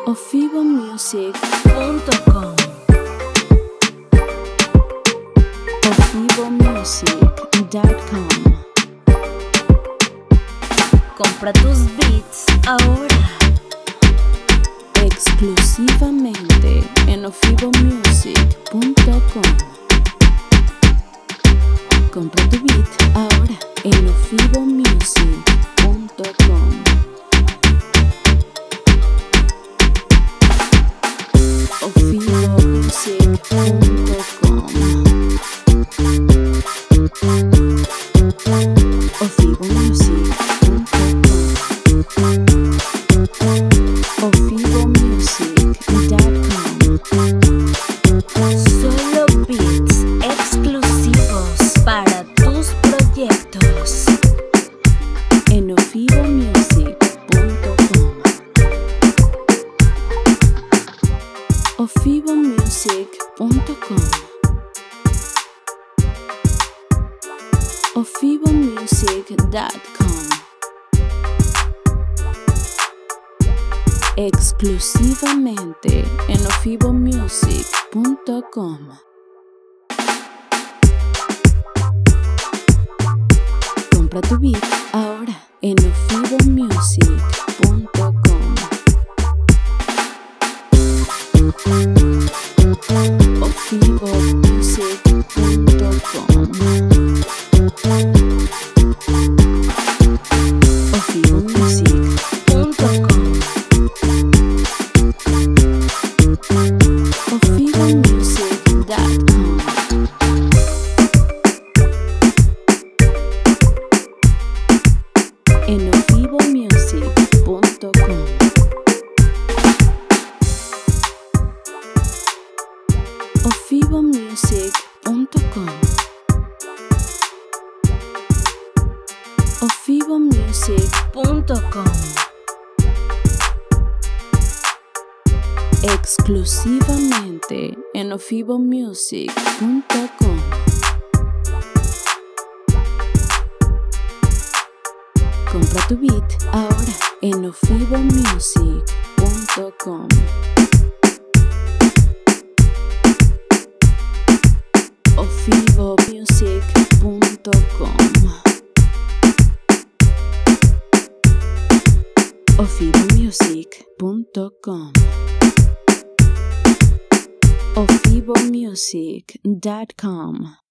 ofivomusic.com. ofivomusic.com. Compra tus beats ahora. Exclusivamente en ofivomusic.com. Compra tu beat ahora en ofivomusic.com. ofivomusic.com. ofivomusic.com. Solo beats exclusivos para tus proyectos en ofivomusic.com. ofivomusic.com. ofivomusic.com. Exclusivamente en ofivomusic.com. Compra tu beat ahora en ofivomusic.com. ofivomusic.com. ofivomusic.com. ofivomusic.com. en ofivomusic.com. ofivomusic.com. ofivomusic.com. Exclusivamente en ofivomusic.com. Compra tu beat ahora en ofivomusic.com. ofivomusic.com. ofivomusic.com. ofivomusic.com.